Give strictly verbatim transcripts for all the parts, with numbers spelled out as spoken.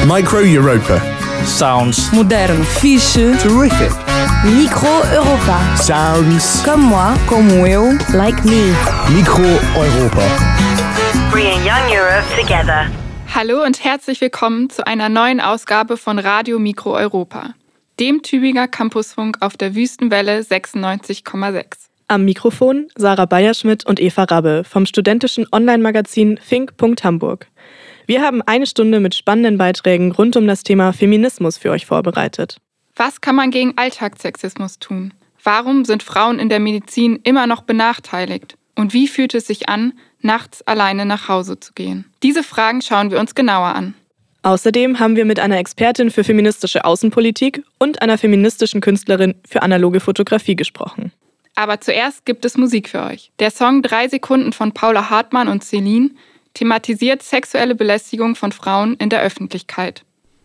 Micro Europa. Sounds moderno, fixe, Terrific. Micro Europa. Sounds Comme moi, como eu, like me. Micro Europa. Bringing young Europe together. Hallo und herzlich willkommen zu einer neuen Ausgabe von Radio Micro Europa, dem Tübinger Campusfunk auf der Wüstenwelle sechsundneunzig Komma sechs. Am Mikrofon Sarah Bayerschmidt und Eva Rabbe vom studentischen Online-Magazin Fink Punkt Hamburg. Wir haben eine Stunde mit spannenden Beiträgen rund um das Thema Feminismus für euch vorbereitet. Was kann man gegen Alltagssexismus tun? Warum sind Frauen in der Medizin immer noch benachteiligt? Und wie fühlt es sich an, nachts alleine nach Hause zu gehen? Diese Fragen schauen wir uns genauer an. Außerdem haben wir mit einer Expertin für feministische Außenpolitik und einer feministischen Künstlerin für analoge Fotografie gesprochen. Aber zuerst gibt es Musik für euch. Der Song Drei Sekunden von Paula Hartmann und Celine thematisiert sexuelle Belästigung von Frauen in der Öffentlichkeit.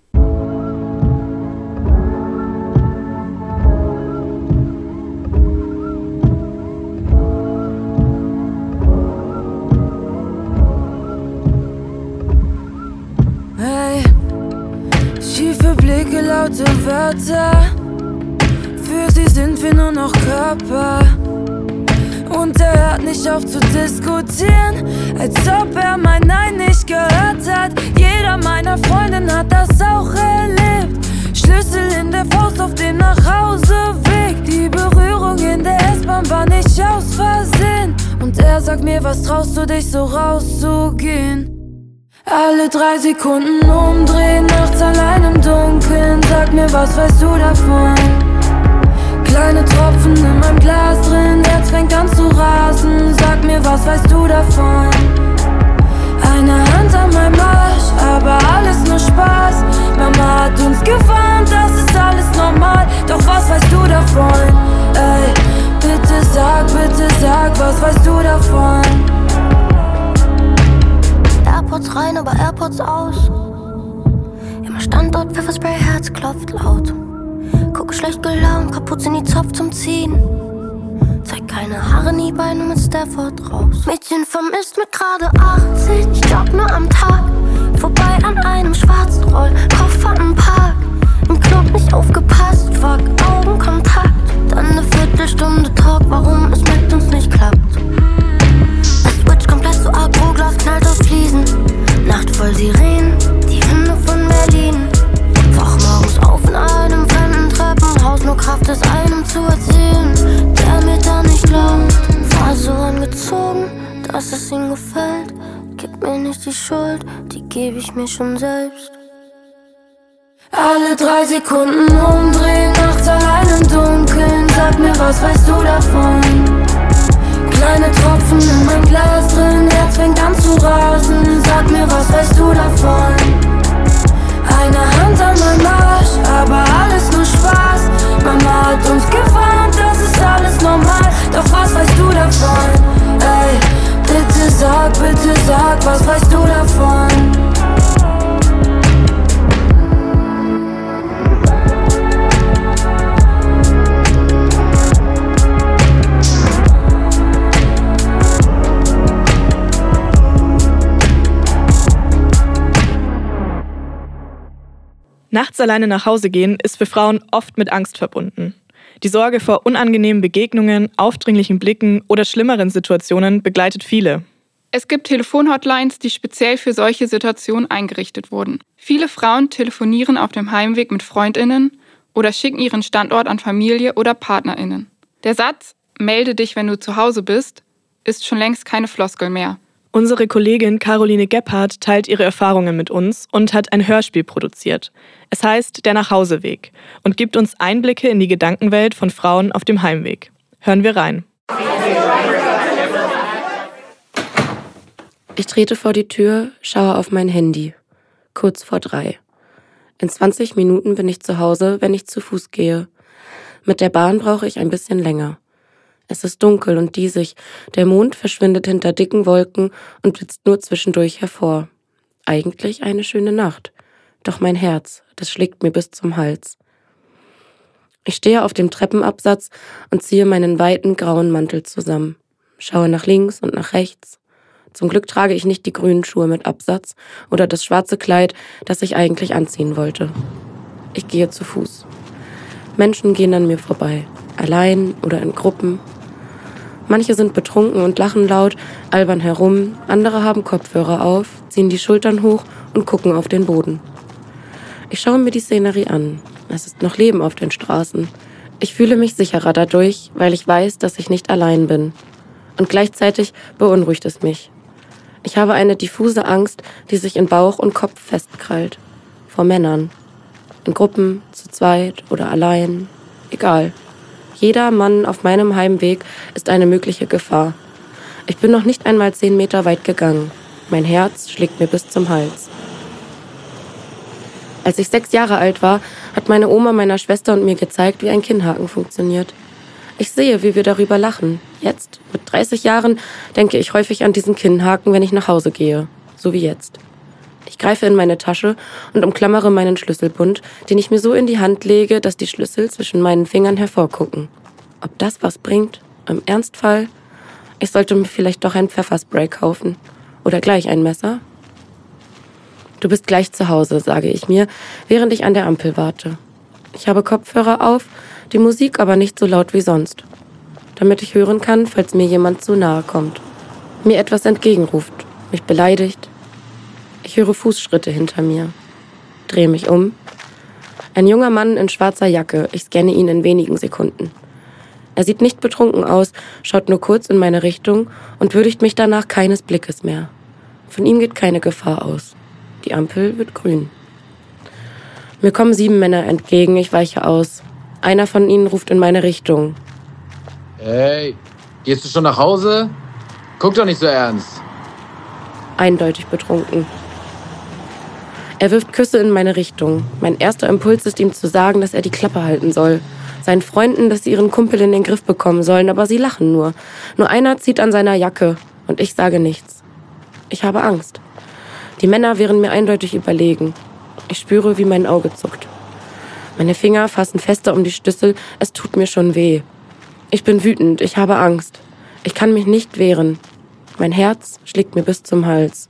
Hey, schiefe Blicke, laute Wörter, für sie sind wir nur noch Körper. Und er hört nicht auf zu diskutieren, als ob er mein Nein nicht gehört hat. Jeder meiner Freundinnen hat das auch erlebt. Schlüssel in der Faust auf dem Nachhauseweg. Die Berührung in der S-Bahn war nicht aus Versehen. Und er sagt mir, was traust du dich so rauszugehen? Alle drei Sekunden umdrehen, nachts allein im Dunkeln. Sag mir, was weißt du davon? Kleine Tropfen in meinem Glas drin, Herz fängt an zu rasen. Sag mir, was weißt du davon? Eine Hand an meinem Arsch, aber alles nur Spaß. Mama hat uns gewarnt, das ist alles normal. Doch was weißt du davon? Ey, bitte sag, bitte sag, was weißt du davon? AirPods rein, aber AirPods aus. Immer Standort, Pfefferspray, Herz klopft laut. Gucke schlecht gelaunt, Kapuze in die Zopf zum Ziehen. Zeig keine Haare, nie Beine mit Stafford raus. Mädchen vermisst mit gerade achtzehn, ich jogg nur am Tag. Vorbei an einem schwarzen Roll, Koffer im Park. Im Club nicht aufgepasst, fuck, Augenkontakt. Dann eine Viertelstunde Talk, warum es mit uns nicht klappt. Das Switch komplett zu aggro, Glas knallt auf Fliesen. Nacht voll Sirenen, die Hymne von Berlin. Wach morgens auf in einem fremden Treppenhaus, nur Kraft es einem zu erzählen, der mir da nicht glaubt. War so angezogen, dass es ihm gefällt. Gib mir nicht die Schuld, die gebe ich mir schon selbst. Alle drei Sekunden umdrehen, nachts allein im Dunkeln. Sag mir, was weißt du davon? Kleine Tropfen in meinem Glas drin, Herz fängt an zu rasen. Sag mir, was weißt du davon? Eine Hand an meinem Arsch, aber alles nur Spaß. Mama hat uns gewarnt, das ist alles normal. Doch was weißt du davon? Ey, bitte sag, bitte sag, was weißt du davon? Nachts alleine nach Hause gehen ist für Frauen oft mit Angst verbunden. Die Sorge vor unangenehmen Begegnungen, aufdringlichen Blicken oder schlimmeren Situationen begleitet viele. Es gibt Telefonhotlines, die speziell für solche Situationen eingerichtet wurden. Viele Frauen telefonieren auf dem Heimweg mit FreundInnen oder schicken ihren Standort an Familie oder PartnerInnen. Der Satz, melde dich, wenn du zu Hause bist, ist schon längst keine Floskel mehr. Unsere Kollegin Caroline Gebhardt teilt ihre Erfahrungen mit uns und hat ein Hörspiel produziert. Es heißt Der Nachhauseweg und gibt uns Einblicke in die Gedankenwelt von Frauen auf dem Heimweg. Hören wir rein. Ich trete vor die Tür, schaue auf mein Handy. Kurz vor drei. In zwanzig Minuten bin ich zu Hause, wenn ich zu Fuß gehe. Mit der Bahn brauche ich ein bisschen länger. Es ist dunkel und diesig, der Mond verschwindet hinter dicken Wolken und blitzt nur zwischendurch hervor. Eigentlich eine schöne Nacht, doch mein Herz, das schlägt mir bis zum Hals. Ich stehe auf dem Treppenabsatz und ziehe meinen weiten grauen Mantel zusammen, schaue nach links und nach rechts. Zum Glück trage ich nicht die grünen Schuhe mit Absatz oder das schwarze Kleid, das ich eigentlich anziehen wollte. Ich gehe zu Fuß. Menschen gehen an mir vorbei, allein oder in Gruppen. Manche sind betrunken und lachen laut, albern herum, andere haben Kopfhörer auf, ziehen die Schultern hoch und gucken auf den Boden. Ich schaue mir die Szenerie an. Es ist noch Leben auf den Straßen. Ich fühle mich sicherer dadurch, weil ich weiß, dass ich nicht allein bin. Und gleichzeitig beunruhigt es mich. Ich habe eine diffuse Angst, die sich in Bauch und Kopf festkrallt. Vor Männern. In Gruppen, zu zweit oder allein. Egal. Jeder Mann auf meinem Heimweg ist eine mögliche Gefahr. Ich bin noch nicht einmal zehn Meter weit gegangen. Mein Herz schlägt mir bis zum Hals. Als ich sechs Jahre alt war, hat meine Oma meiner Schwester und mir gezeigt, wie ein Kinnhaken funktioniert. Ich sehe, wie wir darüber lachen. Jetzt, mit dreißig Jahren, denke ich häufig an diesen Kinnhaken, wenn ich nach Hause gehe. So wie jetzt. Ich greife in meine Tasche und umklammere meinen Schlüsselbund, den ich mir so in die Hand lege, dass die Schlüssel zwischen meinen Fingern hervorgucken. Ob das was bringt? Im Ernstfall? Ich sollte mir vielleicht doch ein Pfefferspray kaufen. Oder gleich ein Messer? Du bist gleich zu Hause, sage ich mir, während ich an der Ampel warte. Ich habe Kopfhörer auf, die Musik aber nicht so laut wie sonst. Damit ich hören kann, falls mir jemand zu nahe kommt. Mir etwas entgegenruft, mich beleidigt. Ich höre Fußschritte hinter mir. Drehe mich um. Ein junger Mann in schwarzer Jacke. Ich scanne ihn in wenigen Sekunden. Er sieht nicht betrunken aus, schaut nur kurz in meine Richtung und würdigt mich danach keines Blickes mehr. Von ihm geht keine Gefahr aus. Die Ampel wird grün. Mir kommen sieben Männer entgegen, ich weiche aus. Einer von ihnen ruft in meine Richtung. Hey, gehst du schon nach Hause? Guck doch nicht so ernst. Eindeutig betrunken. Er wirft Küsse in meine Richtung. Mein erster Impuls ist, ihm zu sagen, dass er die Klappe halten soll. Seinen Freunden, dass sie ihren Kumpel in den Griff bekommen sollen, aber sie lachen nur. Nur einer zieht an seiner Jacke und ich sage nichts. Ich habe Angst. Die Männer wären mir eindeutig überlegen. Ich spüre, wie mein Auge zuckt. Meine Finger fassen fester um die Schlüssel, es tut mir schon weh. Ich bin wütend, ich habe Angst. Ich kann mich nicht wehren. Mein Herz schlägt mir bis zum Hals.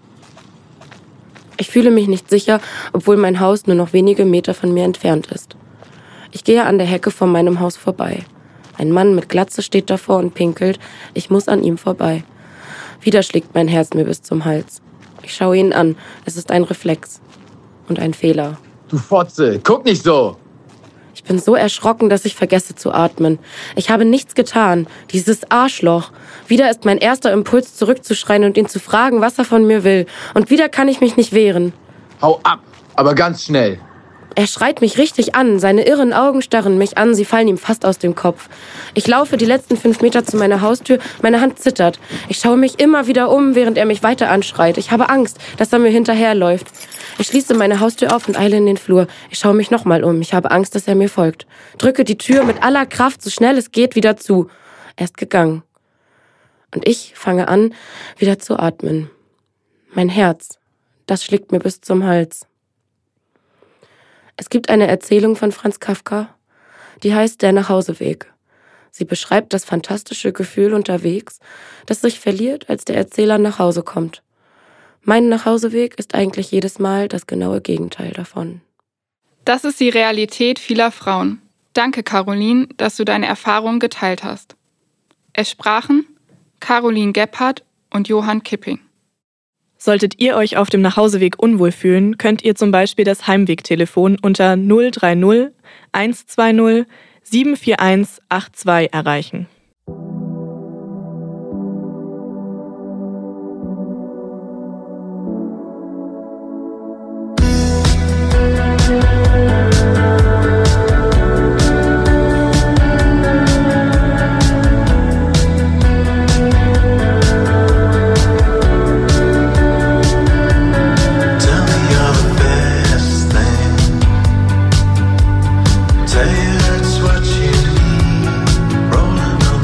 Ich fühle mich nicht sicher, obwohl mein Haus nur noch wenige Meter von mir entfernt ist. Ich gehe an der Hecke vor meinem Haus vorbei. Ein Mann mit Glatze steht davor und pinkelt. Ich muss an ihm vorbei. Wieder schlägt mein Herz mir bis zum Hals. Ich schaue ihn an. Es ist ein Reflex. Und ein Fehler. Du Fotze, guck nicht so! Ich bin so erschrocken, dass ich vergesse zu atmen. Ich habe nichts getan. Dieses Arschloch. Wieder ist mein erster Impuls, zurückzuschreien und ihn zu fragen, was er von mir will. Und wieder kann ich mich nicht wehren. Hau ab, aber ganz schnell. Er schreit mich richtig an. Seine irren Augen starren mich an. Sie fallen ihm fast aus dem Kopf. Ich laufe die letzten fünf Meter zu meiner Haustür. Meine Hand zittert. Ich schaue mich immer wieder um, während er mich weiter anschreit. Ich habe Angst, dass er mir hinterherläuft. Ich schließe meine Haustür auf und eile in den Flur. Ich schaue mich nochmal um. Ich habe Angst, dass er mir folgt. Drücke die Tür mit aller Kraft, so schnell es geht, wieder zu. Er ist gegangen. Und ich fange an, wieder zu atmen. Mein Herz, das schlägt mir bis zum Hals. Es gibt eine Erzählung von Franz Kafka, die heißt Der Nachhauseweg. Sie beschreibt das fantastische Gefühl unterwegs, das sich verliert, als der Erzähler nach Hause kommt. Mein Nachhauseweg ist eigentlich jedes Mal das genaue Gegenteil davon. Das ist die Realität vieler Frauen. Danke, Caroline, dass du deine Erfahrungen geteilt hast. Es sprachen Caroline Gebhardt und Johann Kipping. Solltet ihr euch auf dem Nachhauseweg unwohl fühlen, könnt ihr zum Beispiel das Heimwegtelefon unter null drei null eins zwei null sieben vier eins acht zwei erreichen. Say it's what you need, rolling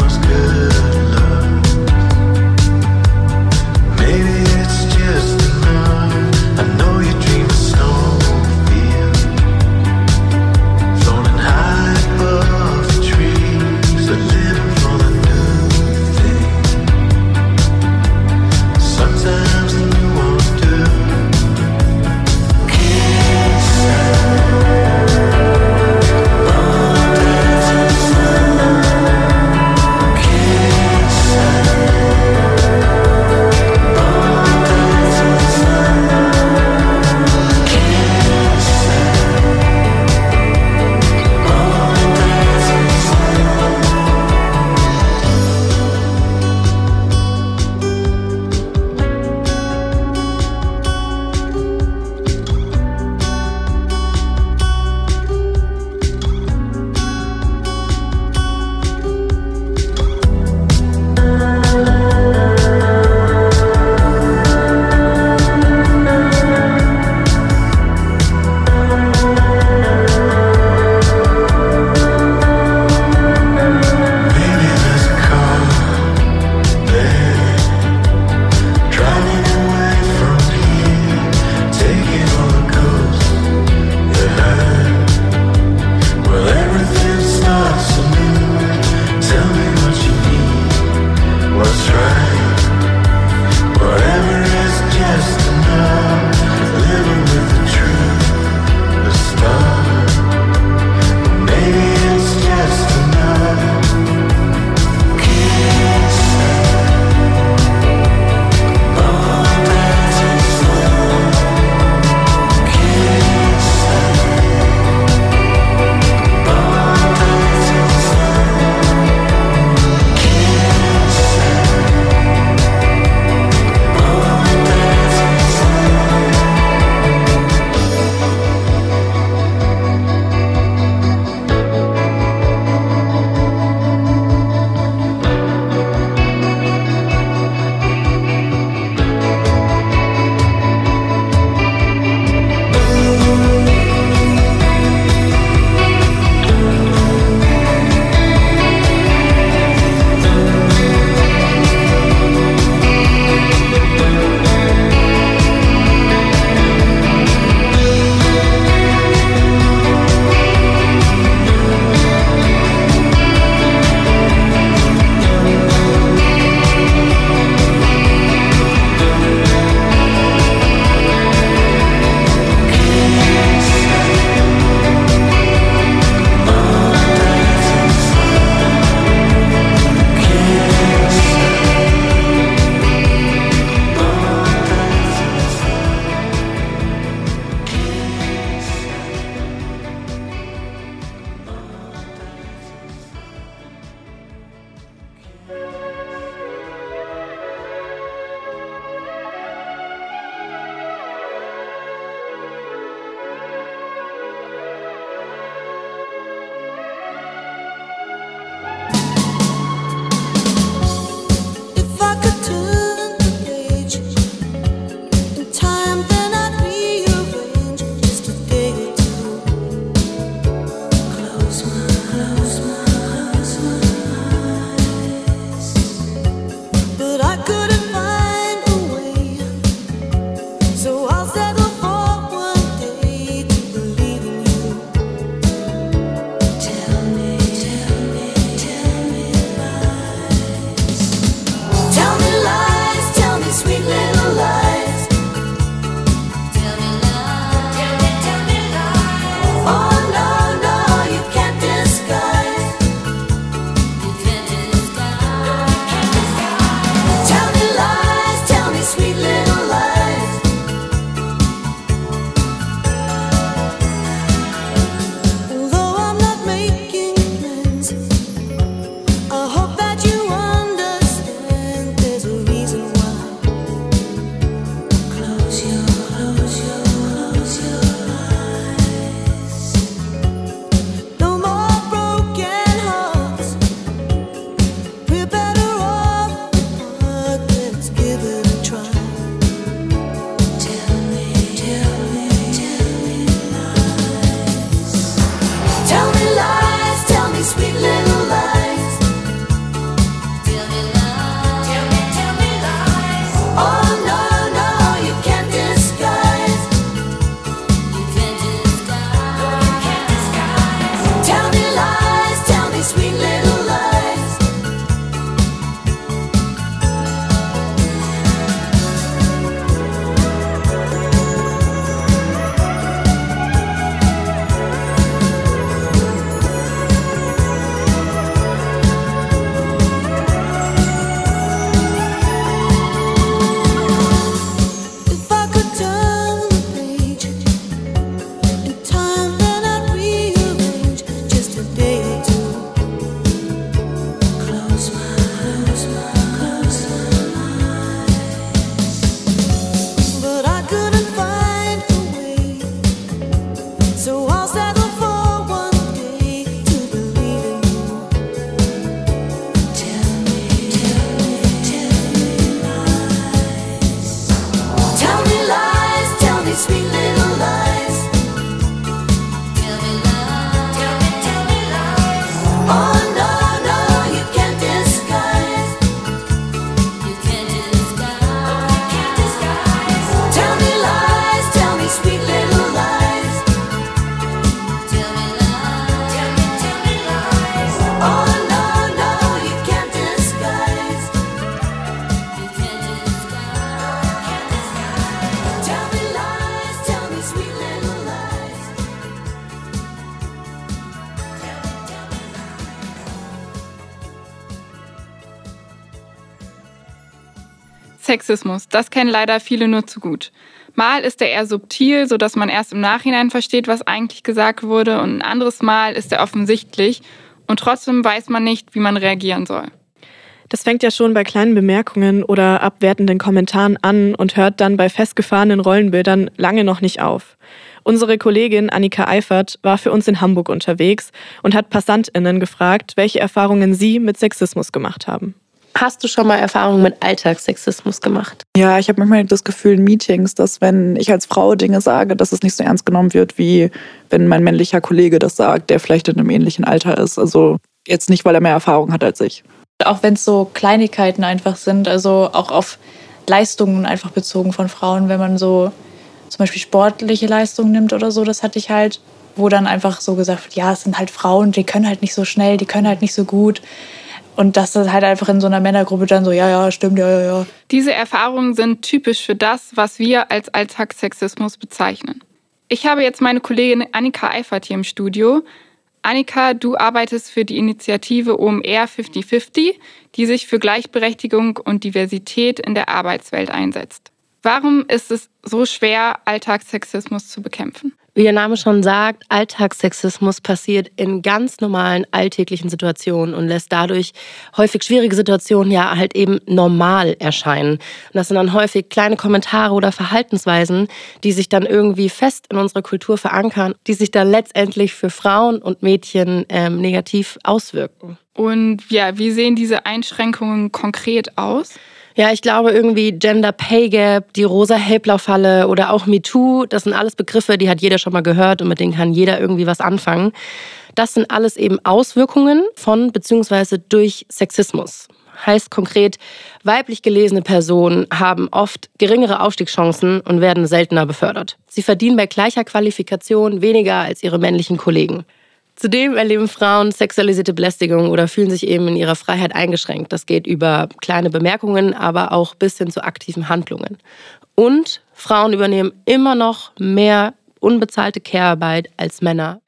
Sexismus, das kennen leider viele nur zu gut. Mal ist er eher subtil, sodass man erst im Nachhinein versteht, was eigentlich gesagt wurde, und ein anderes Mal ist er offensichtlich und trotzdem weiß man nicht, wie man reagieren soll. Das fängt ja schon bei kleinen Bemerkungen oder abwertenden Kommentaren an und hört dann bei festgefahrenen Rollenbildern lange noch nicht auf. Unsere Kollegin Annika Eifert war für uns in Hamburg unterwegs und hat PassantInnen gefragt, welche Erfahrungen sie mit Sexismus gemacht haben. Hast du schon mal Erfahrungen mit Alltagssexismus gemacht? Ja, ich habe manchmal das Gefühl in Meetings, dass wenn ich als Frau Dinge sage, dass es nicht so ernst genommen wird, wie wenn mein männlicher Kollege das sagt, der vielleicht in einem ähnlichen Alter ist. Also jetzt nicht, weil er mehr Erfahrung hat als ich. Auch wenn es so Kleinigkeiten einfach sind, also auch auf Leistungen einfach bezogen von Frauen, wenn man so zum Beispiel sportliche Leistungen nimmt oder so, das hatte ich halt, wo dann einfach so gesagt wird, ja, es sind halt Frauen, die können halt nicht so schnell, die können halt nicht so gut. Und dass das halt einfach in so einer Männergruppe dann so, ja, ja, stimmt, ja, ja, ja. Diese Erfahrungen sind typisch für das, was wir als Alltagssexismus bezeichnen. Ich habe jetzt meine Kollegin Annika Eifert hier im Studio. Annika, du arbeitest für die Initiative O M R fünfzig fünfzig, die sich für Gleichberechtigung und Diversität in der Arbeitswelt einsetzt. Warum ist es so schwer, Alltagssexismus zu bekämpfen? Wie der Name schon sagt, Alltagssexismus passiert in ganz normalen alltäglichen Situationen und lässt dadurch häufig schwierige Situationen ja halt eben normal erscheinen. Und das sind dann häufig kleine Kommentare oder Verhaltensweisen, die sich dann irgendwie fest in unserer Kultur verankern, die sich dann letztendlich für Frauen und Mädchen ähm, negativ auswirken. Und ja, wie sehen diese Einschränkungen konkret aus? Ja, ich glaube irgendwie Gender Pay Gap, die Rosa-Hellblau-Falle oder auch MeToo, das sind alles Begriffe, die hat jeder schon mal gehört und mit denen kann jeder irgendwie was anfangen. Das sind alles eben Auswirkungen von bzw. durch Sexismus. Heißt konkret, weiblich gelesene Personen haben oft geringere Aufstiegschancen und werden seltener befördert. Sie verdienen bei gleicher Qualifikation weniger als ihre männlichen Kollegen. Zudem erleben Frauen sexualisierte Belästigung oder fühlen sich eben in ihrer Freiheit eingeschränkt. Das geht über kleine Bemerkungen, aber auch bis hin zu aktiven Handlungen. Und Frauen übernehmen immer noch mehr unbezahlte Care-Arbeit als Männer.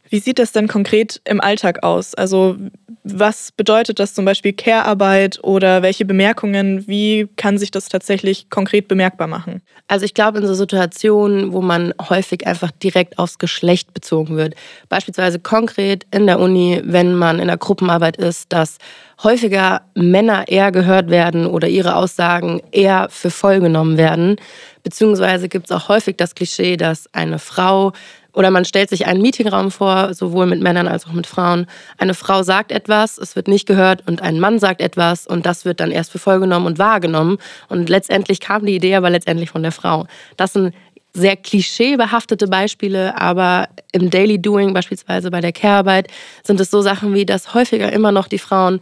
Wie sieht das denn konkret im Alltag aus? Also was bedeutet das zum Beispiel Care-Arbeit oder welche Bemerkungen, wie kann sich das tatsächlich konkret bemerkbar machen? Also ich glaube in so Situationen, wo man häufig einfach direkt aufs Geschlecht bezogen wird, beispielsweise konkret in der Uni, wenn man in der Gruppenarbeit ist, dass häufiger Männer eher gehört werden oder ihre Aussagen eher für voll genommen werden, beziehungsweise gibt es auch häufig das Klischee, dass eine Frau oder man stellt sich einen Meetingraum vor, sowohl mit Männern als auch mit Frauen. Eine Frau sagt etwas, es wird nicht gehört und ein Mann sagt etwas und das wird dann erst für voll genommen und wahrgenommen. Und letztendlich kam die Idee aber letztendlich von der Frau. Das sind sehr klischeebehaftete Beispiele, aber im Daily Doing, beispielsweise bei der Care-Arbeit, sind es so Sachen wie, dass häufiger immer noch die Frauen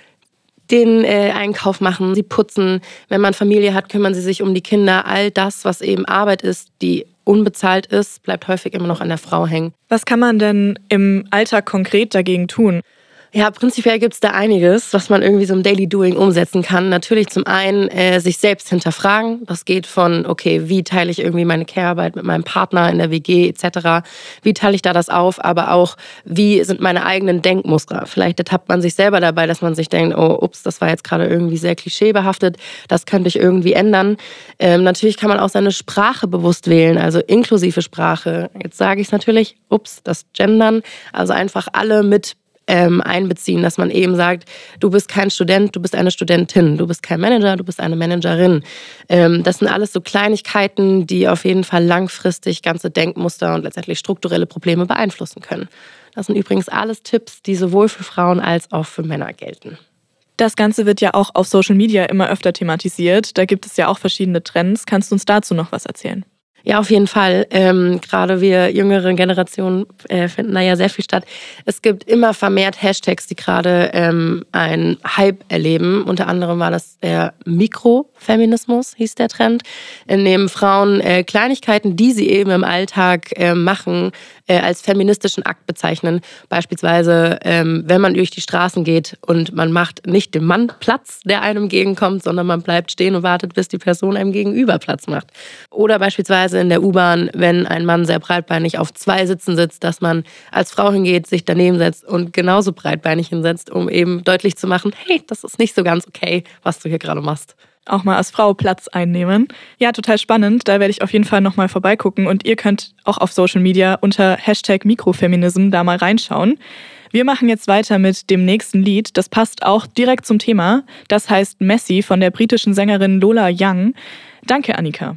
den äh, Einkauf machen, sie putzen. Wenn man Familie hat, kümmern sie sich um die Kinder. All das, was eben Arbeit ist, die unbezahlt ist, bleibt häufig immer noch an der Frau hängen. Was kann man denn im Alltag konkret dagegen tun? Ja, prinzipiell gibt es da einiges, was man irgendwie so im Daily Doing umsetzen kann. Natürlich zum einen äh, sich selbst hinterfragen. Das geht von, okay, wie teile ich irgendwie meine Care-Arbeit mit meinem Partner in der W G et cetera. Wie teile ich da das auf? Aber auch, wie sind meine eigenen Denkmuster? Vielleicht ertappt man sich selber dabei, dass man sich denkt, oh, ups, das war jetzt gerade irgendwie sehr klischeebehaftet. Das könnte ich irgendwie ändern. Ähm, natürlich kann man auch seine Sprache bewusst wählen, also inklusive Sprache. Jetzt sage ich es natürlich, ups, das Gendern. Also einfach alle mit Ähm, einbeziehen, dass man eben sagt, du bist kein Student, du bist eine Studentin, du bist kein Manager, du bist eine Managerin. Ähm, das sind alles so Kleinigkeiten, die auf jeden Fall langfristig ganze Denkmuster und letztendlich strukturelle Probleme beeinflussen können. Das sind übrigens alles Tipps, die sowohl für Frauen als auch für Männer gelten. Das Ganze wird ja auch auf Social Media immer öfter thematisiert. Da gibt es ja auch verschiedene Trends. Kannst du uns dazu noch was erzählen? Ja, auf jeden Fall. Ähm, gerade wir jüngere Generationen äh, finden da ja sehr viel statt. Es gibt immer vermehrt Hashtags, die gerade ähm, einen Hype erleben. Unter anderem war das der Mikrofeminismus, hieß der Trend, in dem Frauen äh, Kleinigkeiten, die sie eben im Alltag äh, machen, äh, als feministischen Akt bezeichnen. Beispielsweise, ähm, wenn man durch die Straßen geht und man macht nicht dem Mann Platz, der einem entgegenkommt, sondern man bleibt stehen und wartet, bis die Person einem gegenüber Platz macht. Oder beispielsweise in der U-Bahn, wenn ein Mann sehr breitbeinig auf zwei Sitzen sitzt, dass man als Frau hingeht, sich daneben setzt und genauso breitbeinig hinsetzt, um eben deutlich zu machen, hey, das ist nicht so ganz okay, was du hier gerade machst. Auch mal als Frau Platz einnehmen. Ja, total spannend. Da werde ich auf jeden Fall nochmal vorbeigucken und ihr könnt auch auf Social Media unter Hashtag Mikrofeminism da mal reinschauen. Wir machen jetzt weiter mit dem nächsten Lied. Das passt auch direkt zum Thema. Das heißt Messy von der britischen Sängerin Lola Young. Danke, Annika.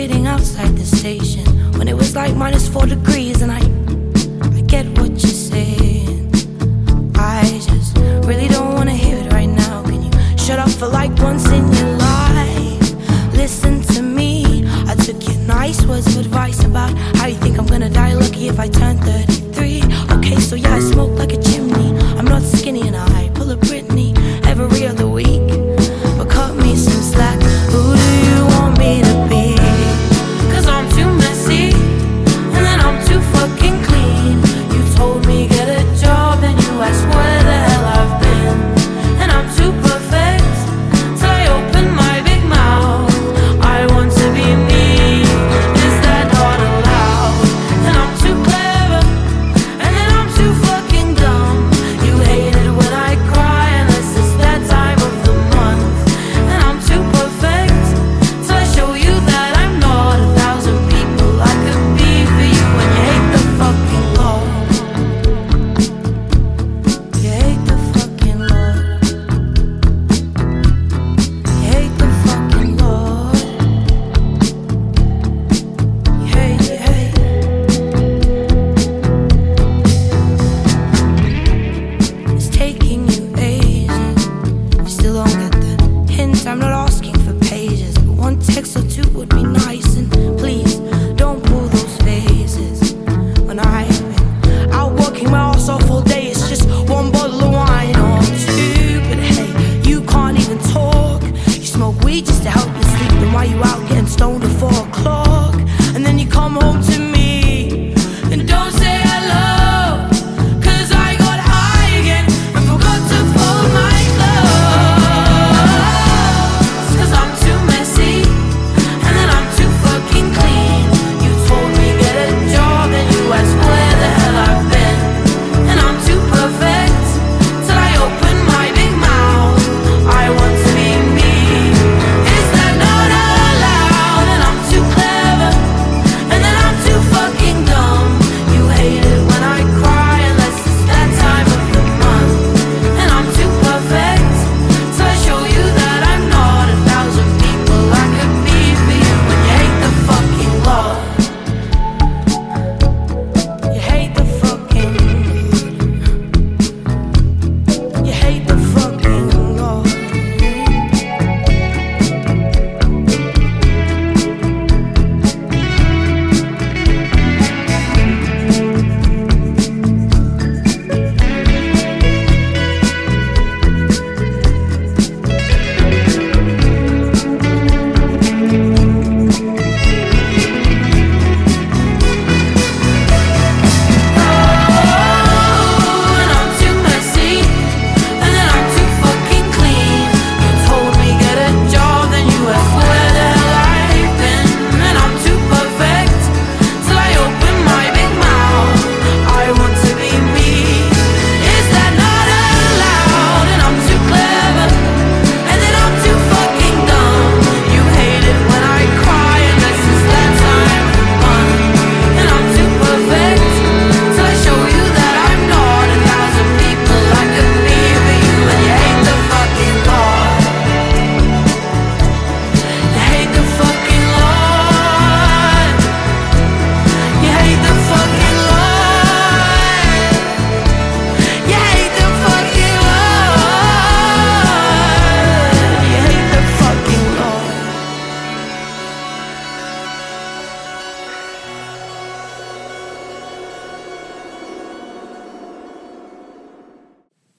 Minus four degrees, and I, I get what you say.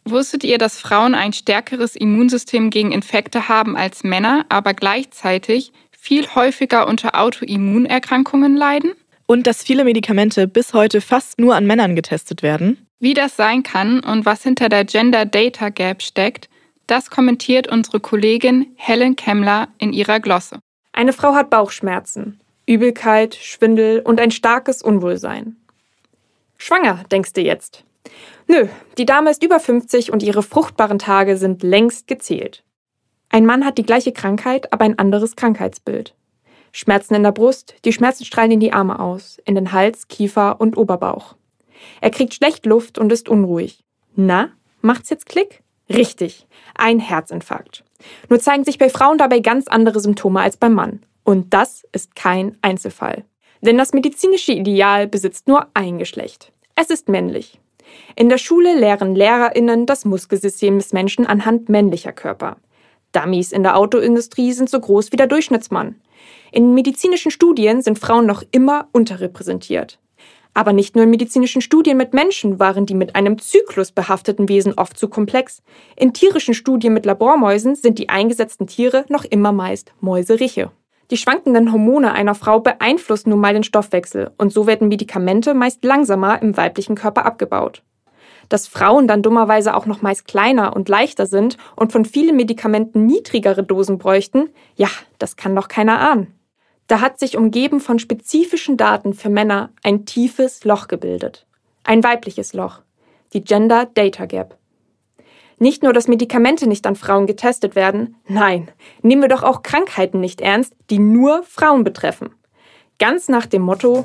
Wusstet ihr, dass Frauen ein stärkeres Immunsystem gegen Infekte haben als Männer, aber gleichzeitig viel häufiger unter Autoimmunerkrankungen leiden? Und dass viele Medikamente bis heute fast nur an Männern getestet werden? Wie das sein kann und was hinter der Gender Data Gap steckt, das kommentiert unsere Kollegin Helen Kemmler in ihrer Glosse. Eine Frau hat Bauchschmerzen, Übelkeit, Schwindel und ein starkes Unwohlsein. Schwanger, denkst du jetzt? Nö, die Dame ist über fünfzig und ihre fruchtbaren Tage sind längst gezählt. Ein Mann hat die gleiche Krankheit, aber ein anderes Krankheitsbild. Schmerzen in der Brust, die Schmerzen strahlen in die Arme aus, in den Hals, Kiefer und Oberbauch. Er kriegt schlecht Luft und ist unruhig. Na, macht's jetzt Klick? Richtig, ein Herzinfarkt. Nur zeigen sich bei Frauen dabei ganz andere Symptome als beim Mann. Und das ist kein Einzelfall. Denn das medizinische Ideal besitzt nur ein Geschlecht. Es ist männlich. In der Schule lehren LehrerInnen das Muskelsystem des Menschen anhand männlicher Körper. Dummies in der Autoindustrie sind so groß wie der Durchschnittsmann. In medizinischen Studien sind Frauen noch immer unterrepräsentiert. Aber nicht nur in medizinischen Studien mit Menschen waren die mit einem Zyklus behafteten Wesen oft zu komplex. In tierischen Studien mit Labormäusen sind die eingesetzten Tiere noch immer meist Mäuseriche. Die schwankenden Hormone einer Frau beeinflussen nun mal den Stoffwechsel und so werden Medikamente meist langsamer im weiblichen Körper abgebaut. Dass Frauen dann dummerweise auch noch meist kleiner und leichter sind und von vielen Medikamenten niedrigere Dosen bräuchten, ja, das kann doch keiner ahnen. Da hat sich umgeben von spezifischen Daten für Männer ein tiefes Loch gebildet. Ein weibliches Loch. Die Gender Data Gap. Nicht nur, dass Medikamente nicht an Frauen getestet werden, nein, nehmen wir doch auch Krankheiten nicht ernst, die nur Frauen betreffen. Ganz nach dem Motto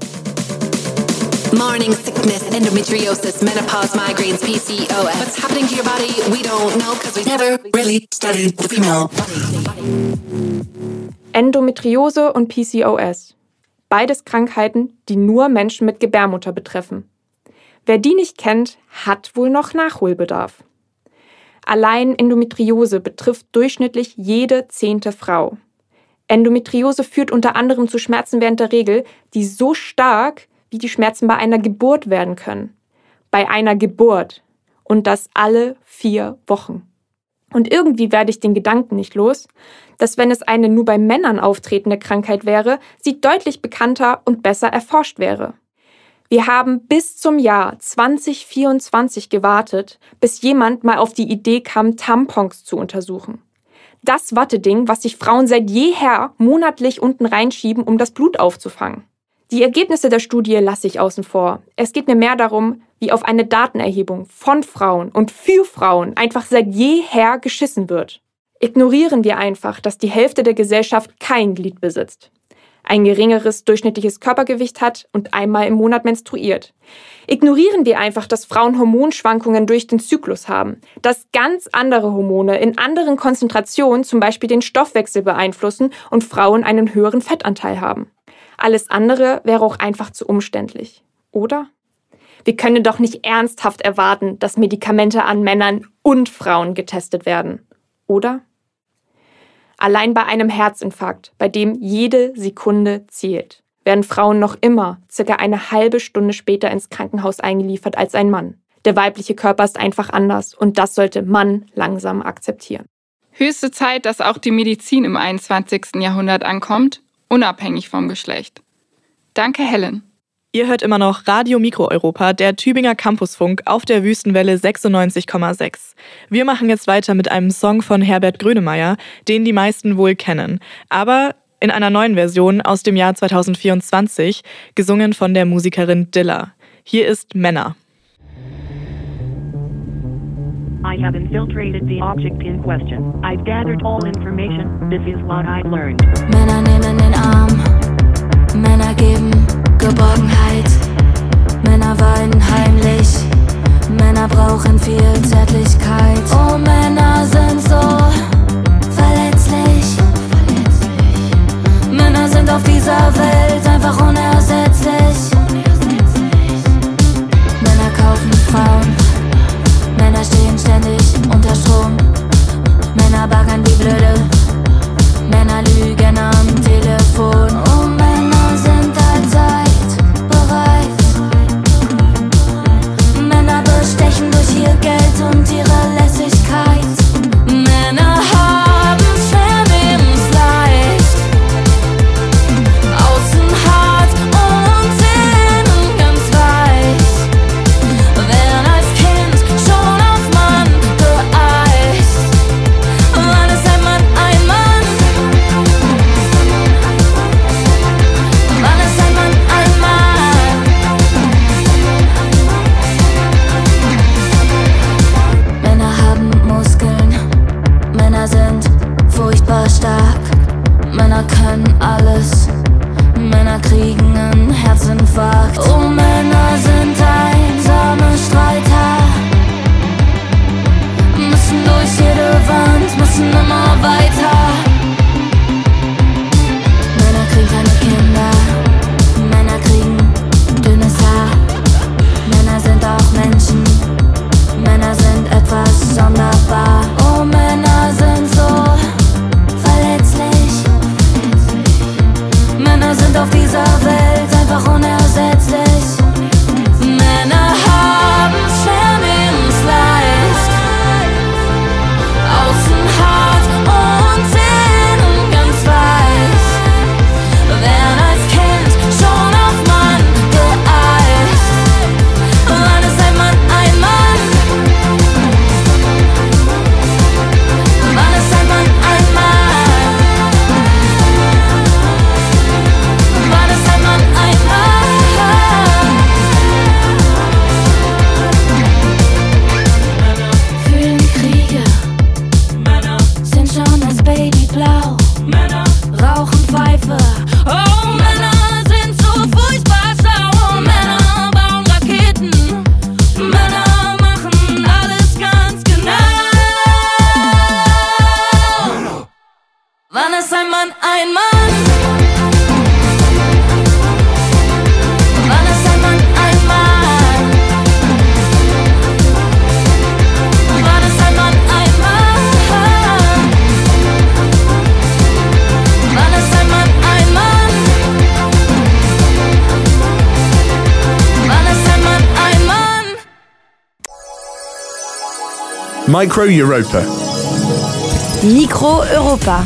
Morning sickness, endometriosis, menopause, migraines, P C O S. What's happening to your body? We don't know, because we never really studied the female body. Endometriose und P C O S. Beides Krankheiten, die nur Menschen mit Gebärmutter betreffen. Wer die nicht kennt, hat wohl noch Nachholbedarf. Allein Endometriose betrifft durchschnittlich jede zehnte Frau. Endometriose führt unter anderem zu Schmerzen während der Regel, die so stark wie die Schmerzen bei einer Geburt werden können. Bei einer Geburt. Und das alle vier Wochen. Und irgendwie werde ich den Gedanken nicht los, dass wenn es eine nur bei Männern auftretende Krankheit wäre, sie deutlich bekannter und besser erforscht wäre. Wir haben bis zum Jahr zwanzig vierundzwanzig gewartet, bis jemand mal auf die Idee kam, Tampons zu untersuchen. Das Watteding, was sich Frauen seit jeher monatlich unten reinschieben, um das Blut aufzufangen. Die Ergebnisse der Studie lasse ich außen vor. Es geht mir mehr darum, wie auf eine Datenerhebung von Frauen und für Frauen einfach seit jeher geschissen wird. Ignorieren wir einfach, dass die Hälfte der Gesellschaft kein Glied besitzt, ein geringeres durchschnittliches Körpergewicht hat und einmal im Monat menstruiert. Ignorieren wir einfach, dass Frauen Hormonschwankungen durch den Zyklus haben, dass ganz andere Hormone in anderen Konzentrationen zum Beispiel den Stoffwechsel beeinflussen und Frauen einen höheren Fettanteil haben. Alles andere wäre auch einfach zu umständlich, oder? Wir können doch nicht ernsthaft erwarten, dass Medikamente an Männern und Frauen getestet werden, oder? Allein bei einem Herzinfarkt, bei dem jede Sekunde zählt, werden Frauen noch immer circa eine halbe Stunde später ins Krankenhaus eingeliefert als ein Mann. Der weibliche Körper ist einfach anders und das sollte man langsam akzeptieren. Höchste Zeit, dass auch die Medizin im einundzwanzigsten Jahrhundert ankommt, unabhängig vom Geschlecht. Danke, Helen. Ihr hört immer noch Radio Mikro-Europa, der Tübinger Campusfunk auf der Wüstenwelle sechsundneunzig Komma sechs. Wir machen jetzt weiter mit einem Song von Herbert Grönemeyer, den die meisten wohl kennen, aber in einer neuen Version aus dem Jahr zweitausendvierundzwanzig, gesungen von der Musikerin Dilla. Hier ist Männer. I have infiltrated the object in question. I've gathered all information. This is what I've learned. Männer nehmen den Arm. Männer geben Geborgenheit. Männer weinen heimlich. Männer brauchen viel Zärtlichkeit. Oh, Männer sind so verletzlich. Männer sind auf dieser Welt einfach unersetzlich. Männer kaufen Frauen. Männer stehen ständig unter Strom. Männer baggern wie blöde. Männer lügen am Telefon. Oh, Männer sind allzeit bereit. Männer bestechen durch ihr Geld und ihre Länder. wachsen immer weiter. Männer kriegen keine Kinder, Männer kriegen dünnes Haar. Männer sind auch Menschen, Männer sind etwas sonderbar. Oh, Männer sind so verletzlich. Männer sind auf dieser Welt einfach unersetzlich. Männer haben's schwer, nehmen's leicht. Außen hart und innen ganz weich. Werden als Kind schon auf Mann geeicht. Wann ist ein Mann ein Mann? Wann ist ein Mann ein Mann? Wann ist ein Mann ein Mann? Fühlen Kriege, sind schon als Baby blau, rauchen Pfeife. Oh, Männer sind so furchtbar schlau. Männer bauen Raketen, Männer machen alles ganz genau. Wann ist ein Mann ein Mann? Wann ist ein Mann ein Mann? Wann ist ein Mann ein Mann? Wann ist ein Mann ein Mann? Wann ist ein Mann ein Mann? Micro Europa. Micro Europa.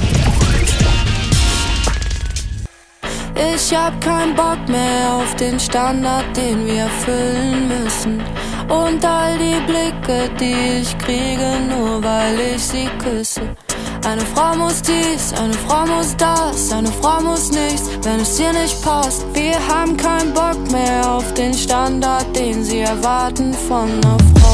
Ich hab keinen Bock mehr auf den Standard, den wir erfüllen müssen. Und all die Blicke, die ich kriege, nur weil ich sie küsse. Eine Frau muss dies, eine Frau muss das, eine Frau muss nichts, wenn es ihr nicht passt. Wir haben keinen Bock mehr auf den Standard, den sie erwarten von einer Frau.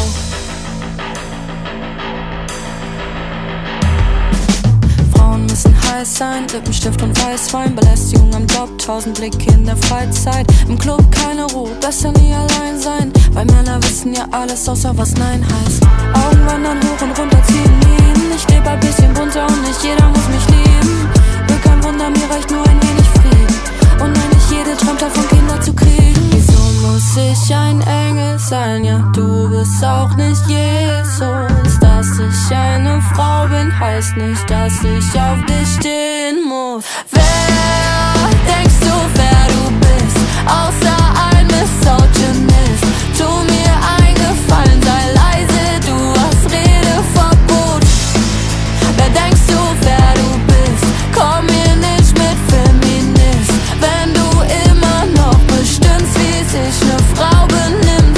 Frauen müssen heiß sein, Lippenstift und Weißwein, Belästigung am Job, tausend Blicke in der Freizeit. Im Club keine Ruhe, besser nie allein sein, weil Männer wissen ja alles, außer was Nein heißt. Augen wandern hoch und runter, ziehen Minen. Ich lebe ein bisschen bunter und nicht jeder muss mich lieben. Will kein Wunder, mir reicht nur ein wenig Frieden. Und nein, nicht jede träumt davon, Kinder zu kriegen. Wieso muss ich ein Engel sein? Ja, du bist auch nicht Jesus. Dass ich eine Frau bin, heißt nicht, dass ich auf dich stehen muss. Wer denkst du, wer du bist? Außer ein Misogynist. Tu mir einen Gefallen, sei leise, du hast Redeverbot. Wer denkst du, wer du bist? Komm mir nicht mit Feminist, wenn du immer noch bestimmst, wie sich eine Frau benimmt.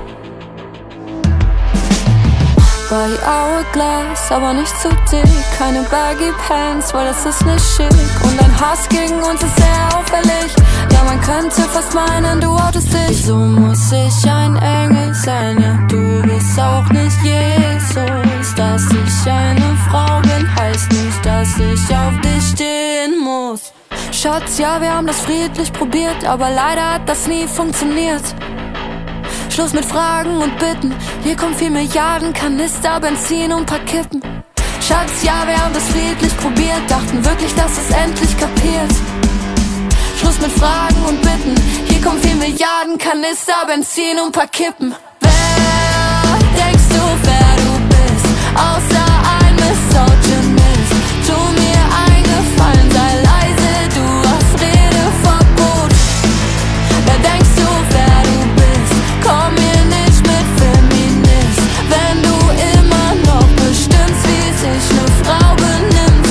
Body Hourglass, aber nicht zu dick. Keine Baggy Pants, weil das ist nicht schick. Und dein Hass gegen uns ist sehr auffällig. Ja, man könnte fast meinen, du outest dich. Wieso muss ich ein Engel sein? Ja, du bist auch nicht Jesus. Dass ich eine Frau bin, heißt nicht, dass ich auf dich stehen muss. Schatz, ja, wir haben das friedlich probiert, aber leider hat das nie funktioniert. Schluss mit Fragen und Bitten. Hier kommen vier Milliarden Kanister, Benzin und paar Kippen. Schatz, ja, wir haben das friedlich probiert, dachten wirklich, dass es endlich kapiert. Schluss mit Fragen und Bitten. Hier kommen vier Milliarden Kanister, Benzin und paar Kippen. Wer denkst du, wer du bist? Außer ein Misogynist. Tu mir einen Gefallen, sei leise, du hast Redeverbot. Wer denkst du, wer du bist? Komm mir nicht mit Feminist, wenn du immer noch bestimmst, wie sich eine Frau benimmt.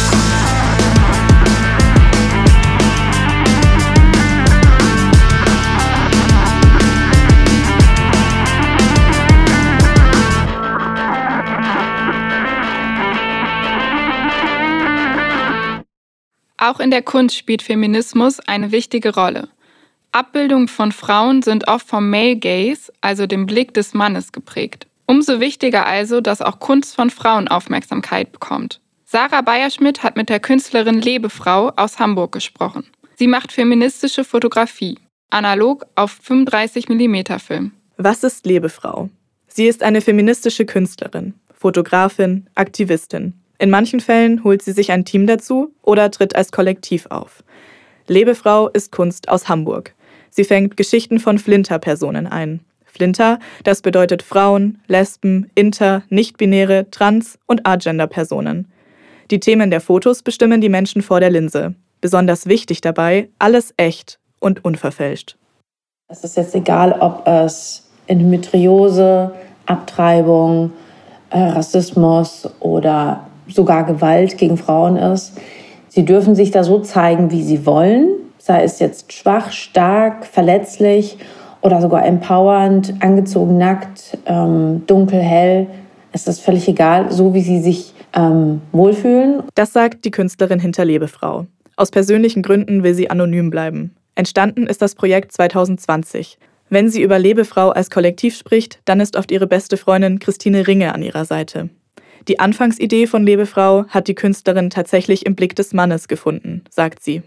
Auch in der Kunst spielt Feminismus eine wichtige Rolle. Abbildungen von Frauen sind oft vom Male Gaze, also dem Blick des Mannes, geprägt. Umso wichtiger also, dass auch Kunst von Frauen Aufmerksamkeit bekommt. Sarah Beierschmidt hat mit der Künstlerin Lebefrau aus Hamburg gesprochen. Sie macht feministische Fotografie, analog auf fünfunddreißig Millimeter Film. Was ist Lebefrau? Sie ist eine feministische Künstlerin, Fotografin, Aktivistin. In manchen Fällen holt sie sich ein Team dazu oder tritt als Kollektiv auf. Lebefrau ist Kunst aus Hamburg. Sie fängt Geschichten von Flinter-Personen ein. Flinter, das bedeutet Frauen, Lesben, Inter, nicht-binäre, Trans- und Agender-Personen. Die Themen der Fotos bestimmen die Menschen vor der Linse. Besonders wichtig dabei, alles echt und unverfälscht. Es ist jetzt egal, ob es Endometriose, Abtreibung, äh, Rassismus oder sogar Gewalt gegen Frauen ist. Sie dürfen sich da so zeigen, wie sie wollen, sei es jetzt schwach, stark, verletzlich oder sogar empowernd, angezogen, nackt, ähm, dunkel, hell. Es ist völlig egal, so wie sie sich ähm, wohlfühlen. Das sagt die Künstlerin hinter Lebefrau. Aus persönlichen Gründen will sie anonym bleiben. Entstanden ist das Projekt zwanzig zwanzig. Wenn sie über Lebefrau als Kollektiv spricht, dann ist oft ihre beste Freundin Christine Ringe an ihrer Seite. Die Anfangsidee von Lebefrau hat die Künstlerin tatsächlich im Blick des Mannes gefunden, sagt sie.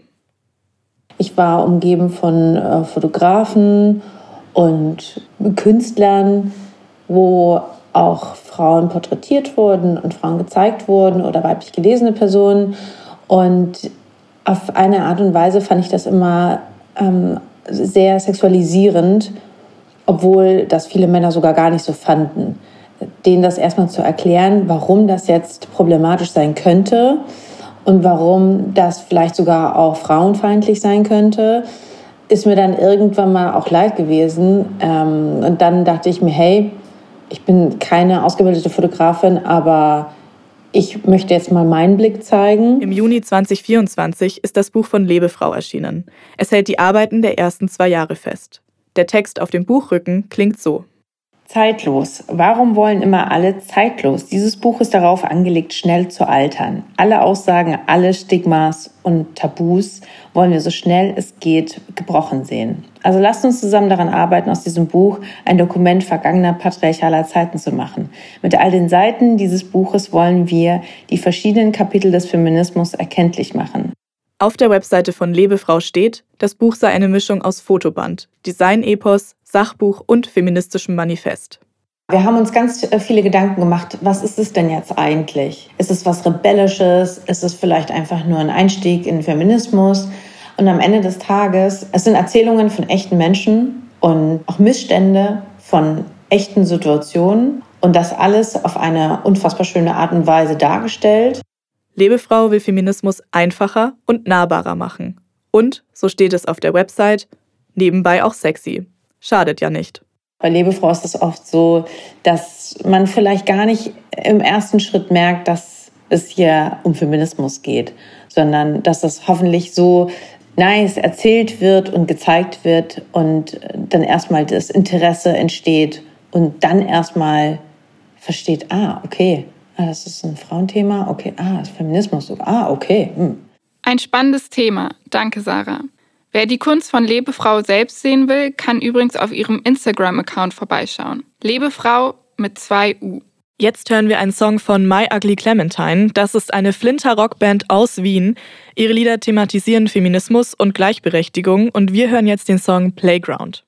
Ich war umgeben von äh, Fotografen und Künstlern, wo auch Frauen porträtiert wurden und Frauen gezeigt wurden oder weiblich gelesene Personen. Und auf eine Art und Weise fand ich das immer ähm, sehr sexualisierend, obwohl das viele Männer sogar gar nicht so fanden. Denen das erstmal zu erklären, warum das jetzt problematisch sein könnte und warum das vielleicht sogar auch frauenfeindlich sein könnte, ist mir dann irgendwann mal auch leid gewesen. Ähm, und dann dachte ich mir, hey, ich bin keine ausgebildete Fotografin, aber ich möchte jetzt mal meinen Blick zeigen. Im Juni zwanzig vierundzwanzig ist das Buch von Lebefrau erschienen. Es hält die Arbeiten der ersten zwei Jahre fest. Der Text auf dem Buchrücken klingt so. Zeitlos. Warum wollen immer alle zeitlos? Dieses Buch ist darauf angelegt, schnell zu altern. Alle Aussagen, alle Stigmas und Tabus wollen wir so schnell es geht gebrochen sehen. Also lasst uns zusammen daran arbeiten, aus diesem Buch ein Dokument vergangener patriarchaler Zeiten zu machen. Mit all den Seiten dieses Buches wollen wir die verschiedenen Kapitel des Feminismus erkenntlich machen. Auf der Webseite von Lebefrau steht, das Buch sei eine Mischung aus Fotoband, Design-Epos, Sachbuch und feministischem Manifest. Wir haben uns ganz viele Gedanken gemacht, was ist es denn jetzt eigentlich? Ist es was Rebellisches? Ist es vielleicht einfach nur ein Einstieg in den Feminismus? Und am Ende des Tages, es sind Erzählungen von echten Menschen und auch Missstände von echten Situationen und das alles auf eine unfassbar schöne Art und Weise dargestellt. Lebefrau will Feminismus einfacher und nahbarer machen. Und, so steht es auf der Website, nebenbei auch sexy. Schadet ja nicht. Bei Lebefrau ist es oft so, dass man vielleicht gar nicht im ersten Schritt merkt, dass es hier um Feminismus geht, sondern dass es hoffentlich so nice erzählt wird und gezeigt wird und dann erstmal das Interesse entsteht und dann erstmal versteht, ah, okay, ah, das ist ein Frauenthema, okay, ah, das ist Feminismus, ah, okay. Hm. Ein spannendes Thema, danke Sarah. Wer die Kunst von Lebefrau selbst sehen will, kann übrigens auf ihrem Instagram-Account vorbeischauen. Lebefrau mit zwei U. Jetzt hören wir einen Song von My Ugly Clementine. Das ist eine Flinter-Rockband aus Wien. Ihre Lieder thematisieren Feminismus und Gleichberechtigung und wir hören jetzt den Song Playground.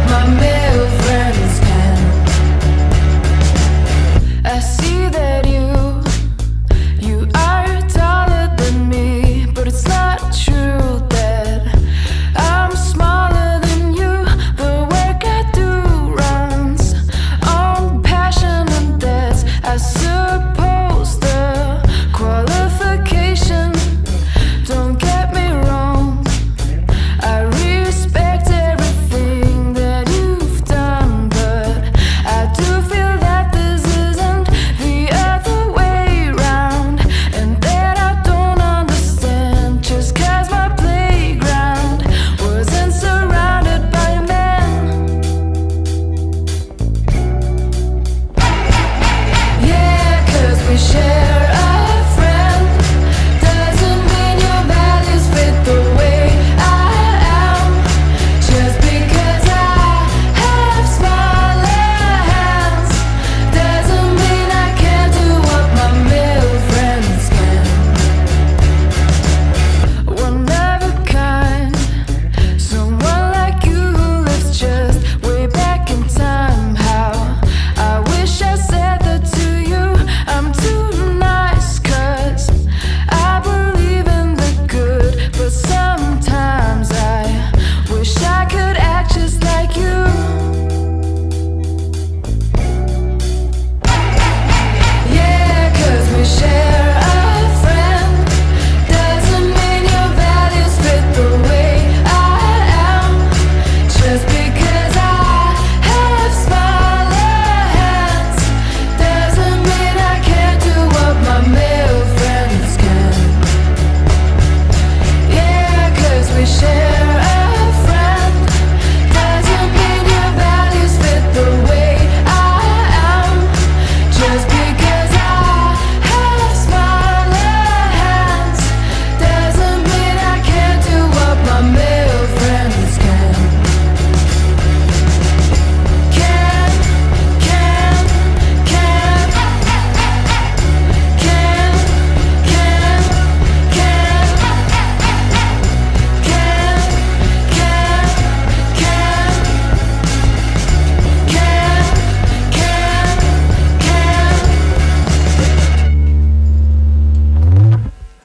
I see that you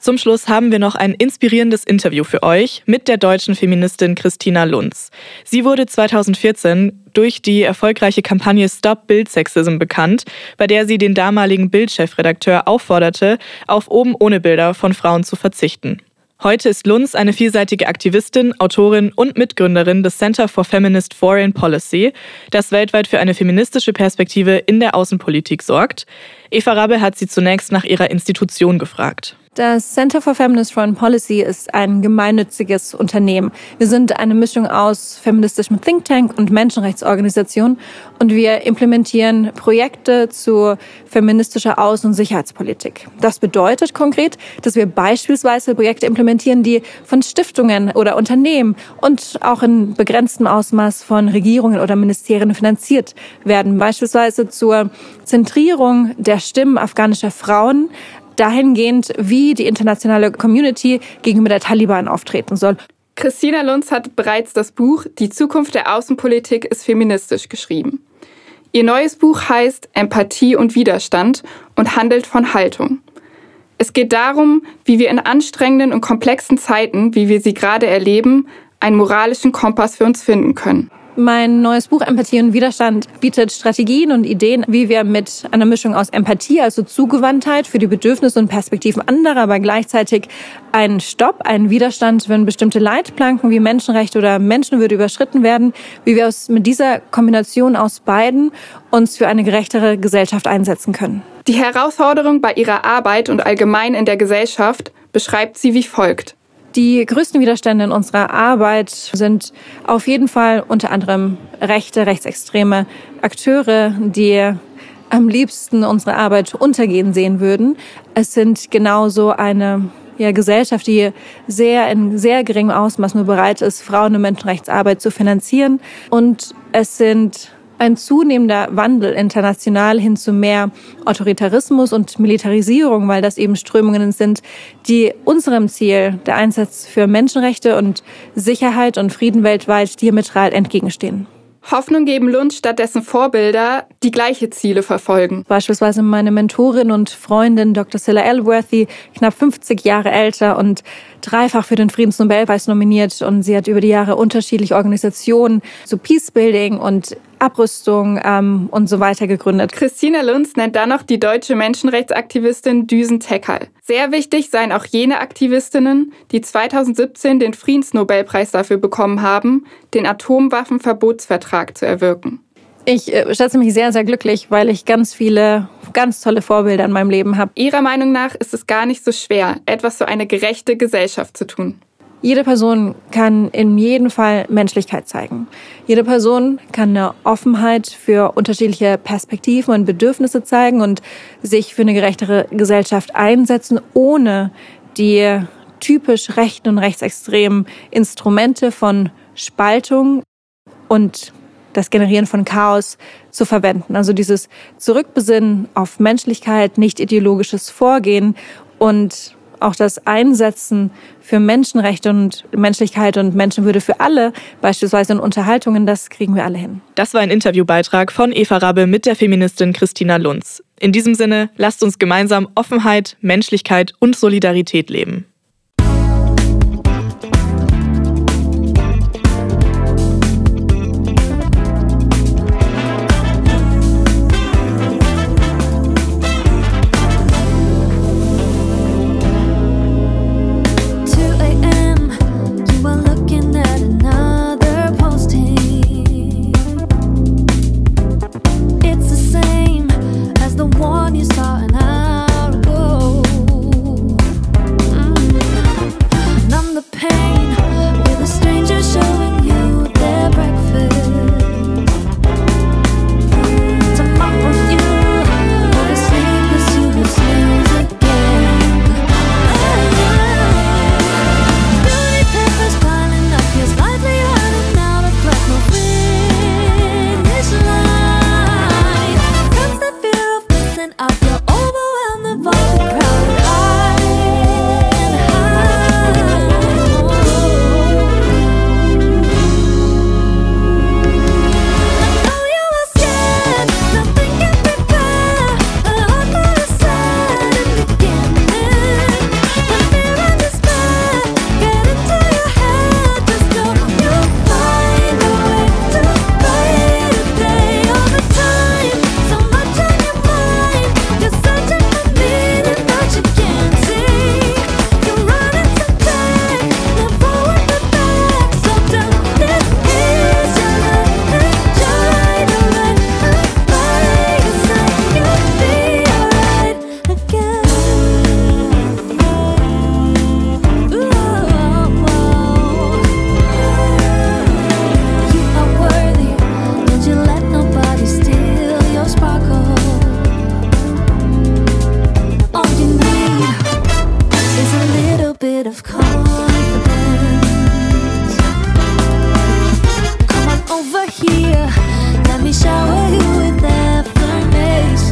Zum Schluss haben wir noch ein inspirierendes Interview für euch mit der deutschen Feministin Christina Lunz. Sie wurde zweitausendvierzehn durch die erfolgreiche Kampagne Stop Bild Sexism bekannt, bei der sie den damaligen Bild-Chefredakteur aufforderte, auf Oben ohne Bilder von Frauen zu verzichten. Heute ist Lunz eine vielseitige Aktivistin, Autorin und Mitgründerin des Center for Feminist Foreign Policy, das weltweit für eine feministische Perspektive in der Außenpolitik sorgt. Eva Rabbe hat sie zunächst nach ihrer Institution gefragt. Das Center for Feminist Foreign Policy ist ein gemeinnütziges Unternehmen. Wir sind eine Mischung aus feministischem Think Tank und Menschenrechtsorganisation und wir implementieren Projekte zu feministischer Außen- und Sicherheitspolitik. Das bedeutet konkret, dass wir beispielsweise Projekte implementieren, die von Stiftungen oder Unternehmen und auch in begrenztem Ausmaß von Regierungen oder Ministerien finanziert werden. Beispielsweise zur Zentrierung der Stimmen afghanischer Frauen, dahingehend, wie die internationale Community gegenüber der Taliban auftreten soll. Christina Lunz hat bereits das Buch Die Zukunft der Außenpolitik ist feministisch geschrieben. Ihr neues Buch heißt Empathie und Widerstand und handelt von Haltung. Es geht darum, wie wir in anstrengenden und komplexen Zeiten, wie wir sie gerade erleben, einen moralischen Kompass für uns finden können. Mein neues Buch Empathie und Widerstand bietet Strategien und Ideen, wie wir mit einer Mischung aus Empathie, also Zugewandtheit für die Bedürfnisse und Perspektiven anderer, aber gleichzeitig einen Stopp, einen Widerstand, wenn bestimmte Leitplanken wie Menschenrechte oder Menschenwürde überschritten werden, wie wir uns mit dieser Kombination aus beiden uns für eine gerechtere Gesellschaft einsetzen können. Die Herausforderung bei ihrer Arbeit und allgemein in der Gesellschaft beschreibt sie wie folgt. Die größten Widerstände in unserer Arbeit sind auf jeden Fall unter anderem rechte, rechtsextreme Akteure, die am liebsten unsere Arbeit untergehen sehen würden. Es sind genauso eine ja, Gesellschaft, die sehr in sehr geringem Ausmaß nur bereit ist, Frauen- und Menschenrechtsarbeit zu finanzieren. Und es sind ein zunehmender Wandel international hin zu mehr Autoritarismus und Militarisierung, weil das eben Strömungen sind, die unserem Ziel, der Einsatz für Menschenrechte und Sicherheit und Frieden weltweit, diametral entgegenstehen. Hoffnung geben Lunz stattdessen Vorbilder, die gleiche Ziele verfolgen. Beispielsweise meine Mentorin und Freundin Doktor Cilla Elworthy, knapp fünfzig Jahre älter und dreifach für den Friedensnobelpreis nominiert. Und sie hat über die Jahre unterschiedliche Organisationen zu Peacebuilding und Abrüstung ähm, und so weiter gegründet. Christina Lunz nennt dann noch die deutsche Menschenrechtsaktivistin Düsen Teckal. Sehr wichtig seien auch jene Aktivistinnen, die zweitausendsiebzehn den Friedensnobelpreis dafür bekommen haben, den Atomwaffenverbotsvertrag zu erwirken. Ich äh, schätze mich sehr, sehr glücklich, weil ich ganz viele, ganz tolle Vorbilder in meinem Leben habe. Ihrer Meinung nach ist es gar nicht so schwer, etwas für eine gerechte Gesellschaft zu tun. Jede Person kann in jedem Fall Menschlichkeit zeigen. Jede Person kann eine Offenheit für unterschiedliche Perspektiven und Bedürfnisse zeigen und sich für eine gerechtere Gesellschaft einsetzen, ohne die typisch rechten und rechtsextremen Instrumente von Spaltung und das Generieren von Chaos zu verwenden. Also dieses Zurückbesinnen auf Menschlichkeit, nicht ideologisches Vorgehen und auch das Einsetzen für Menschenrechte und Menschlichkeit und Menschenwürde für alle, beispielsweise in Unterhaltungen, das kriegen wir alle hin. Das war ein Interviewbeitrag von Eva Rabbe mit der Feministin Christina Lunz. In diesem Sinne, lasst uns gemeinsam Offenheit, Menschlichkeit und Solidarität leben. One you saw an hour ago. Mm-hmm. a little bit of confidence. Come on over here, let me shower you with affirmations.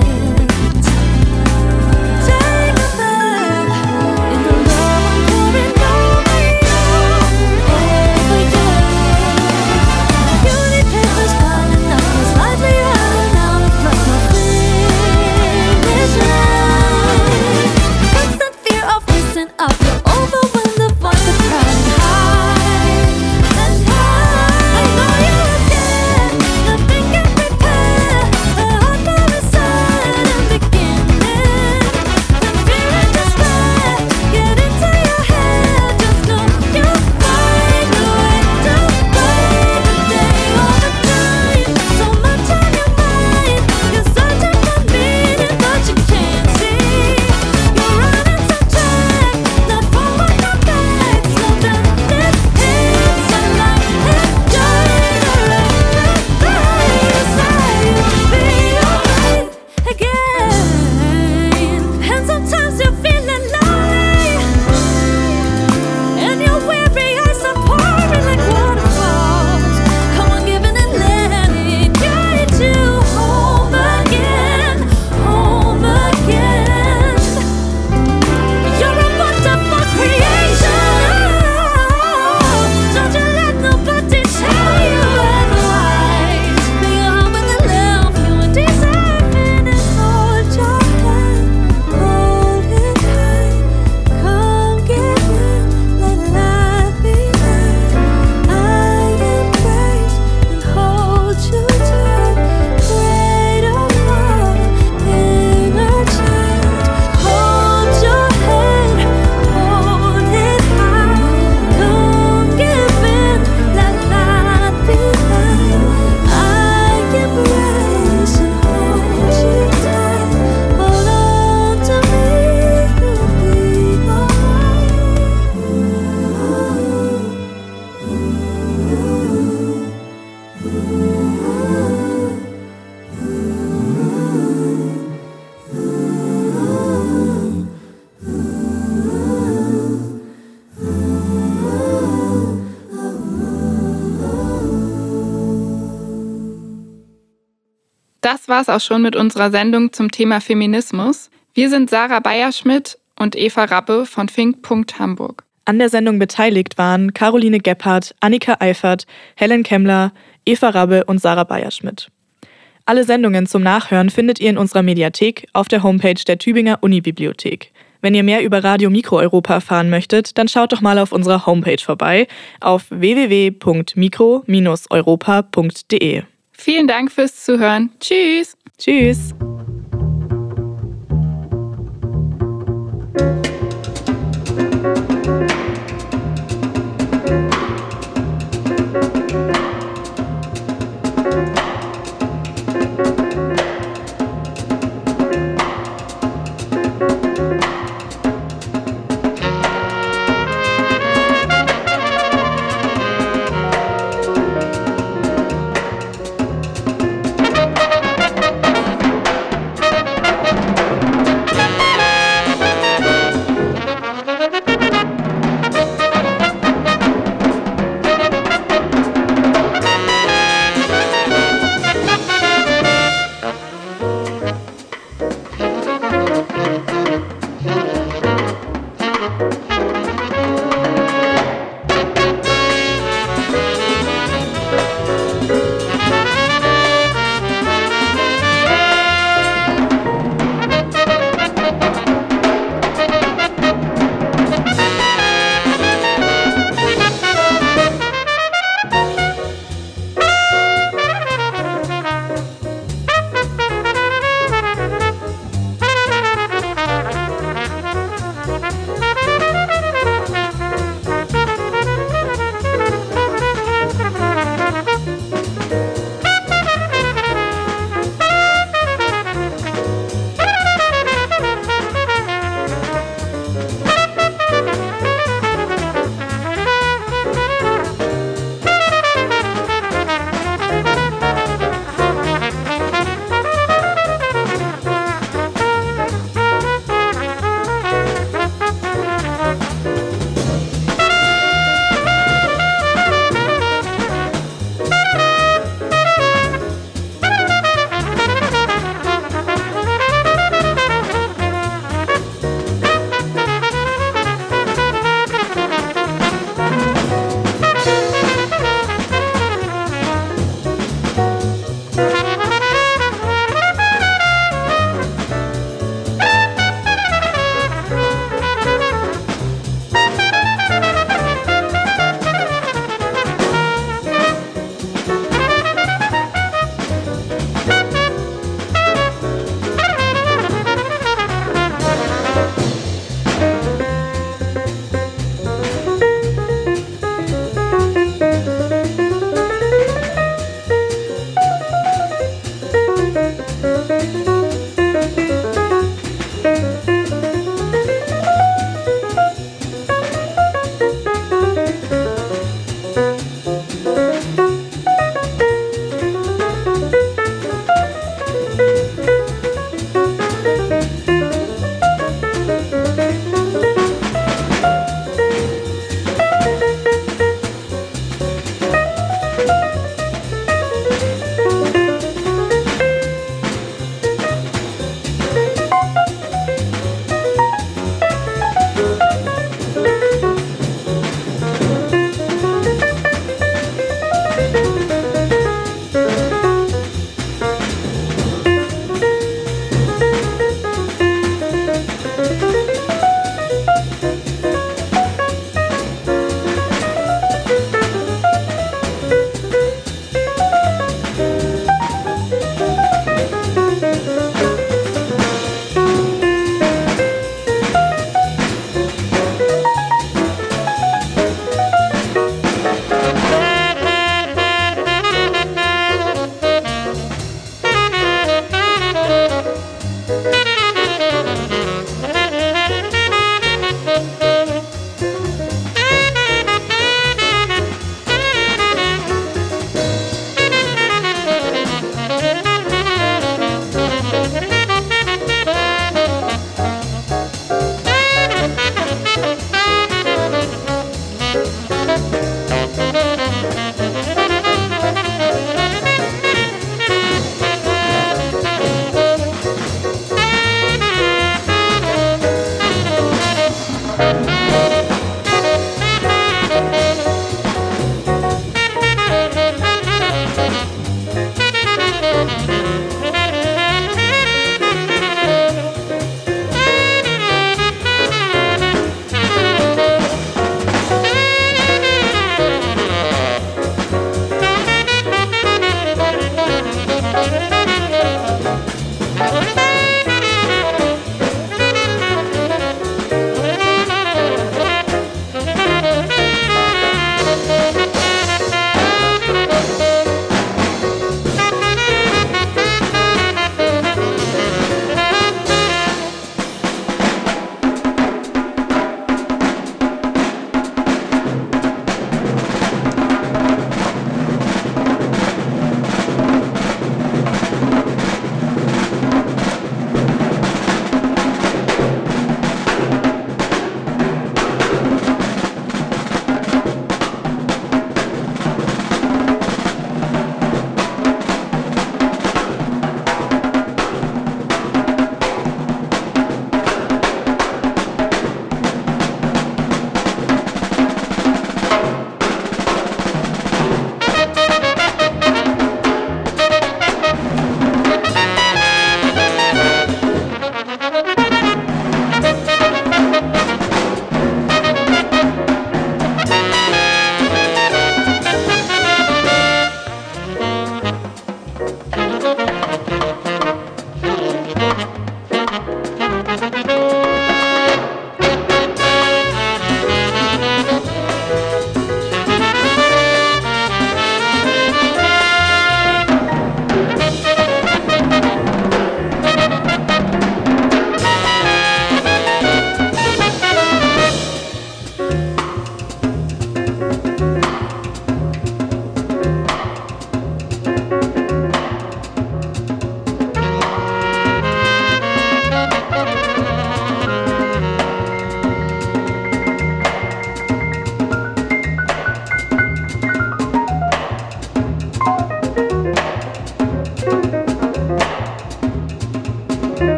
Take a bath in the love I'm pouring over you, over you. Beauty papers piling up, was lightly running out, plus my finish line. Constant fear of missing up, you're overwhelmed of what the crowd high and high. I know you again, nothing can prepare a heart for a sudden beginning. The fear and despair get into your head, just know you'll find a way to fight the day all the time. So much on your mind, you're searching for meaning but you can't see. You're running some track, not forward, not back. Slow down, this hits sunlight, enjoy the ride. You'll be alright again. And sometimes you're feeling lonely, and your weary eyes are pouring like waterfalls. Come on, give in and let it guide you home again, home again. You're a wonderful creation. Don't you let nobody tell you otherwise. Be your heart with the love you are deserving, and hold your hand, hold it tight. Come get in, let life be light. I embrace and hold you tight. Greater love, inner child. Hold your head, hold it high. Don't give in, let life be light. I embrace and hold you tight. Hold on to me, you'll be Das war's auch schon mit unserer Sendung zum Thema Feminismus. Wir sind Sarah Beyer-Schmidt und Eva Rappe von Fink Punkt Hamburg. An der Sendung beteiligt waren Caroline Gebhardt, Annika Eifert, Helen Kemmler, Eva Rabbe und Sarah Beyer-Schmidt. Alle Sendungen zum Nachhören findet ihr in unserer Mediathek auf der Homepage der Tübinger Unibibliothek. Wenn ihr mehr über Radio Mikro Europa erfahren möchtet, dann schaut doch mal auf unserer Homepage vorbei auf w w w punkt mikro Bindestrich europa punkt de. Vielen Dank fürs Zuhören. Tschüss. Tschüss.